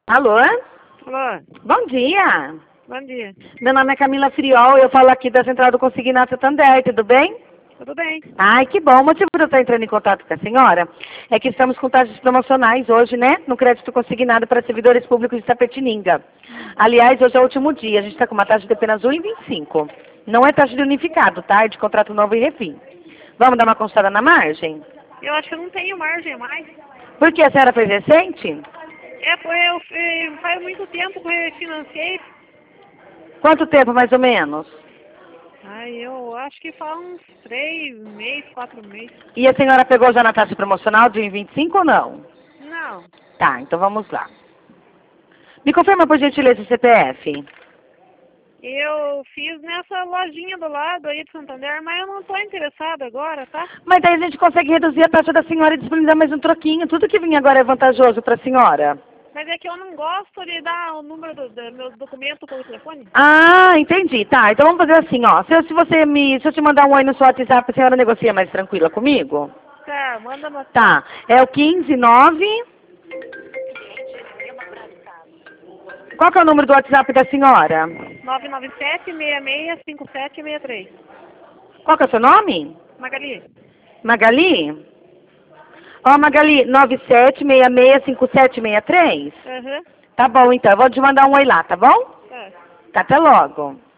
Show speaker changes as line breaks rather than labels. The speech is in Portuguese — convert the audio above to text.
Alô?
Alô,
Bom dia.
bom dia.
Meu nome é Camila Friol, eu falo aqui da Central do Consignado Santander, tudo bem?
Tudo bem?
Ai, que bom. O motivo de eu estar entrando em contato com a senhora é que estamos com taxas promocionais hoje, né? No crédito consignado para servidores públicos de Itapetininga. Aliás, hoje é o último dia. A gente está com uma taxa de apenas R$ 1,25. Não é taxa de unificado, tá? É de contrato novo e refim. Vamos dar uma consultada na margem?
Eu acho que eu não tenho margem mais.
Por que a senhora fez recente?
Faz muito tempo que eu refinanciei.
Quanto tempo, mais ou menos?
Eu acho que faz uns 3 meses, 4 meses.
E a senhora pegou já na taxa promocional de 1,25 ou não?
Não.
Tá, então vamos lá. Me confirma, por gentileza, o CPF.
Eu fiz nessa lojinha do lado aí de Santander, mas eu não estou interessada agora, tá?
Mas daí a gente consegue reduzir a taxa da senhora e disponibilizar mais um troquinho. Tudo que vinha agora é vantajoso para a senhora.
Mas é que eu não gosto de dar o número do meu documento pelo telefone.
Ah, entendi. Tá, então vamos fazer assim, ó. Se eu te mandar um oi no seu WhatsApp, a senhora negocia mais tranquila comigo?
Tá, manda no
Tá, é o 159. Qual que é o número do WhatsApp da senhora?
997-665763.
Qual que é o seu nome?
Magali?
Magali? Ó, Magali, 97665763?
Aham.
Tá bom, então. Eu vou te mandar um oi lá, tá bom?
Tá.
Tá, até logo.